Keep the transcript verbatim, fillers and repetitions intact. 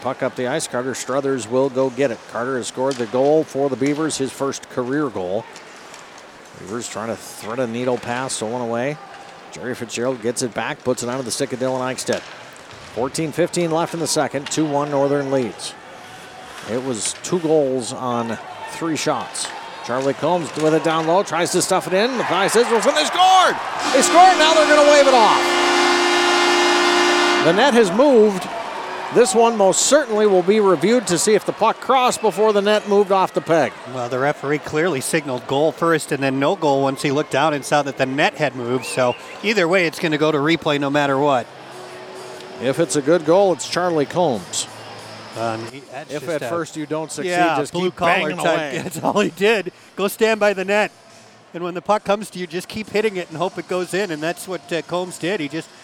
puck up the ice. Carter Struthers will go get it. Carter has scored the goal for the Beavers, his first career goal. Beavers trying to thread a needle pass, stolen away. Jerry Fitzgerald gets it back, puts it onto the stick of Dylan Eichstedt. fourteen fifteen left in the second, two one Northern leads. It was two goals on three shots. Charlie Combs with it down low, tries to stuff it in. Matthias Israelson, and they scored! They scored, now they're going to wave it off. The net has moved. This one most certainly will be reviewed to see if the puck crossed before the net moved off the peg. Well, the referee clearly signaled goal first and then no goal once he looked down and saw that the net had moved. So either way, it's going to go to replay no matter what. If it's a good goal, it's Charlie Combs. Um, if at a, first you don't succeed, yeah, just blue keep banging collar away. Type. That's all he did. Go stand by the net. And when the puck comes to you, just keep hitting it and hope it goes in. And that's what uh, Combs did. He just